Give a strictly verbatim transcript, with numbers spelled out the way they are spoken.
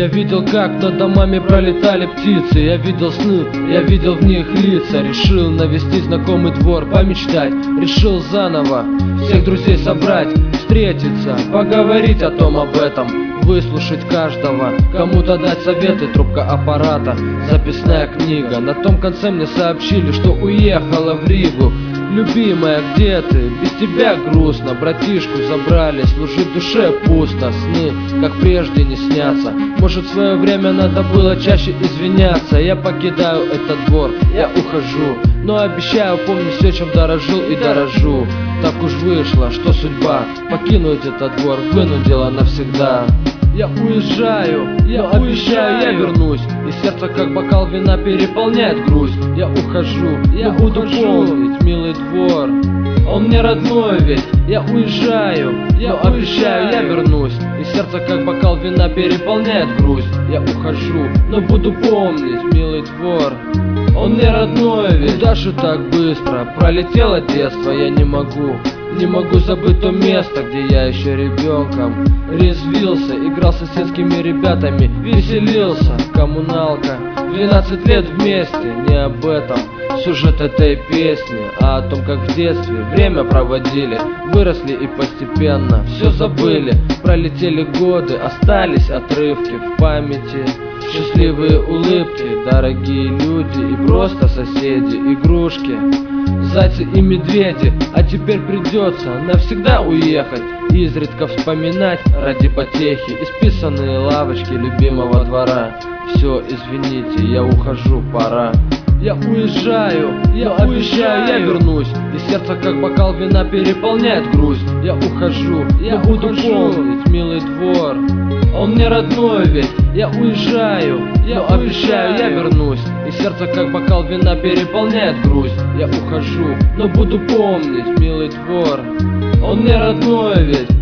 Я видел, как над домами пролетали птицы. Я видел сны, я видел в них лица. Решил навестить знакомый двор, помечтать. Решил заново всех друзей собрать, встретиться, поговорить о том, об этом, выслушать каждого, кому-то дать советы. Трубка аппарата, записная книга. На том конце мне сообщили, что уехала в Ригу. Любимая, где ты? Без тебя грустно. Братишку забрали, служить душе пусто. Сны, как прежде, не снятся. Может, в свое время надо было чаще извиняться. Я покидаю этот двор, я ухожу, но обещаю помнить все, чем дорожил и дорожу. Так уж вышло, что судьба покинуть этот двор вынудила навсегда. Я уезжаю, я обещаю, я вернусь, и сердце, как бокал вина, переполняет грусть. Я ухожу, я но буду помнить милый двор, он мне родной ведь. Я уезжаю, я обещаю, я вернусь, и сердце, как бокал вина, переполняет грусть. Я ухожу, но буду помнить милый двор, он мне родной ведь. Куда же так быстро пролетело детство? Я не могу, не могу забыть то место, где я еще ребенком резвился, играл с соседскими ребятами, веселился. Коммуналка, двенадцать лет вместе. Не об этом сюжет этой песни, а о том, как в детстве время проводили, выросли и постепенно все забыли. Пролетели годы, остались отрывки в памяти, счастливые улыбки, дорогие люди и просто соседи, игрушки, зайцы и медведи. А теперь придется навсегда уехать, изредка вспоминать ради потехи исписанные лавочки любимого двора. Все, извините, я ухожу, пора. Я уезжаю, я обещаю, я вернусь, и сердце, как бокал вина, переполняет грусть. Я ухожу, я буду помнить милый двор, он мне родной ведь. Я уезжаю, я обещаю, я вернусь, и сердце, как бокал вина, переполняет грусть. Я ухожу, но буду помнить милый двор, он мне родной ведь.